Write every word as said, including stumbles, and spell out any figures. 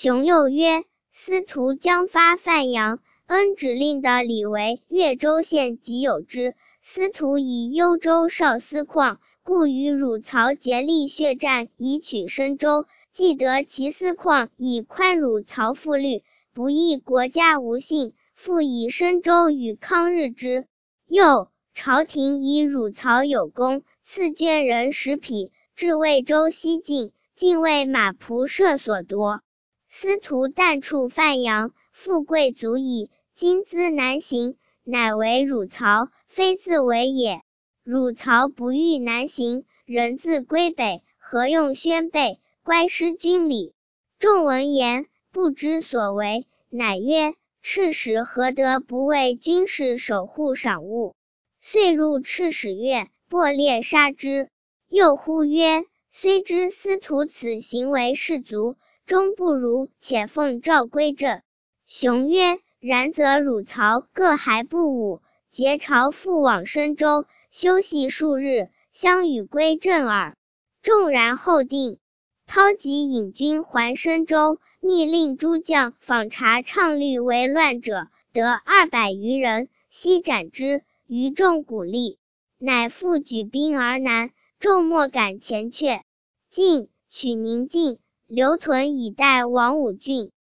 熊又曰：司徒将发范阳，恩指令的李为越州县即有之。司徒以幽州少司旷，故与汝曹竭力血战，以取深州。既得其司旷以宽汝曹复律，不义国家无信，复以深州与康日之。又朝廷以汝曹有功，赐卷人十匹，至魏州西境，竟为马仆射所夺。司徒旦处范阳，富贵足矣，今兹南行，乃为汝曹，非自为也。汝曹不欲南行，人自归北，何用宣备，乖失军礼？众闻言，不知所为，乃曰：刺史何得不为军士守护赏物？遂入刺史院，擘列杀之。又呼曰：虽知司徒此行为士卒，终不如，且奉诏归镇。熊曰：然则汝曹各还不武，结朝复往深州，休息数日，相与归镇耳。众然后定。操即引军还深州，密令诸将访查唱律为乱者，得二百余人，悉斩之，余众鼓励，乃复举兵而南，众莫敢前却。晋取宁境，留屯以待王武郡。